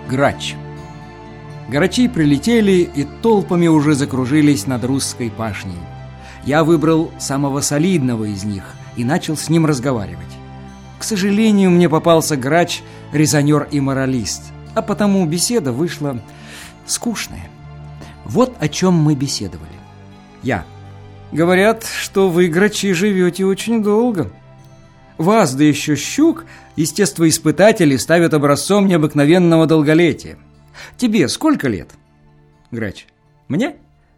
Грач. Грачи прилетели и толпами уже закружились над русской пашней. Я выбрал самого солидного из них и начал с ним разговаривать. К сожалению, мне попался грач, резонер и моралист, а потому беседа вышла скучная. Вот о чем мы беседовали. Я. Говорят, что вы, грачи, живете очень долго. Вас, да еще щук, естествоиспытатели ставят образцом необыкновенного долголетия. Тебе сколько лет? Грач. Мне?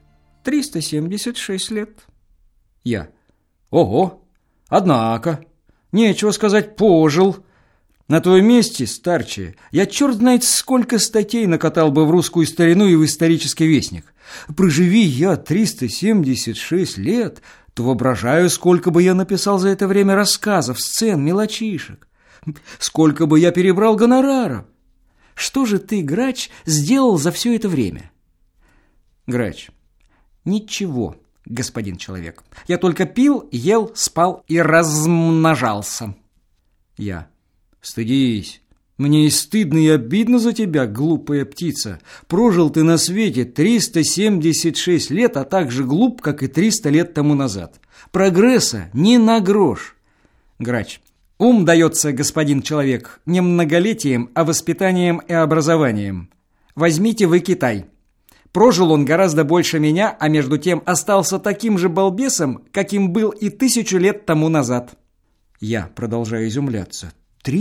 376 лет. Я. Ого! Однако, нечего сказать, пожил. На твоем месте, старче, я черт знает сколько статей накатал бы в русскую старину и в исторический вестник. Проживи я 376 лет, то воображаю, сколько бы я написал за это время рассказов, сцен, мелочишек. Сколько бы я перебрал гонораров. Что же ты, грач, сделал за все это время? Грач. Ничего, господин человек. Я только пил, ел, спал и размножался. Я. Стыдись. Мне и стыдно, и обидно за тебя, глупая птица. Прожил ты на свете 376 лет, а так же глуп, как и 300 лет тому назад. Прогресса ни на грош. Грач. Ум дается, господин человек, не многолетием, а воспитанием и образованием. Возьмите вы Китай. Прожил он гораздо больше меня, а между тем остался таким же балбесом, каким был и 1000 лет тому назад. Я продолжаю изумляться.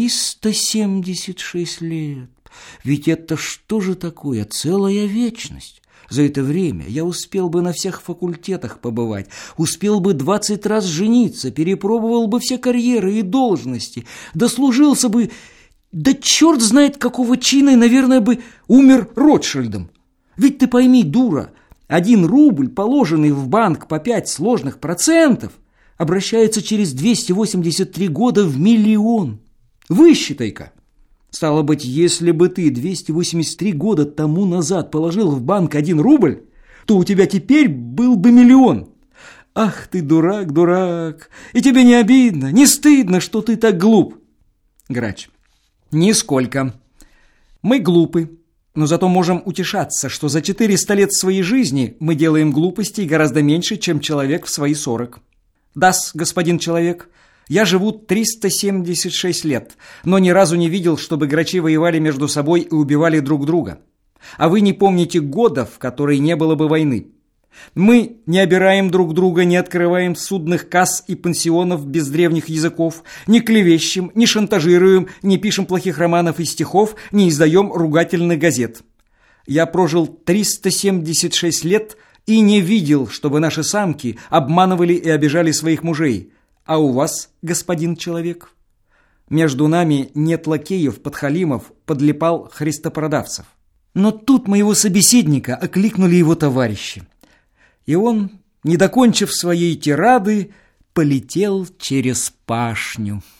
376 лет. Ведь это что же такое? Целая вечность. За это время я успел бы на всех факультетах побывать, успел бы 20 раз жениться, перепробовал бы все карьеры и должности, дослужился бы, да черт знает какого чина, и, наверное, бы умер Ротшильдом. Ведь ты пойми, дура, 1 рубль, положенный в банк по 5 сложных процентов, обращается через 283 года в миллион. Высчитай-ка. Стало быть, если бы ты 283 года тому назад положил в банк 1 рубль, то у тебя теперь был бы миллион. Ах ты, дурак, дурак, и тебе не обидно, не стыдно, что ты так глуп? Грач. Нисколько. Мы глупы, но зато можем утешаться, что за 400 лет своей жизни мы делаем глупостей гораздо меньше, чем человек в свои 40. Да-с, господин человек, я живу 376 лет, но ни разу не видел, чтобы грачи воевали между собой и убивали друг друга. А вы не помните года, в которые не было бы войны. Мы не обираем друг друга, не открываем судных касс и пансионов без древних языков, не клевещем, не шантажируем, не пишем плохих романов и стихов, не издаем ругательных газет. Я прожил 376 лет и не видел, чтобы наши самки обманывали и обижали своих мужей. А у вас, господин человек? Между нами нет лакеев, подхалимов, подлипал христопродавцев. Но тут моего собеседника окликнули его товарищи. И он, не докончив своей тирады, полетел через пашню.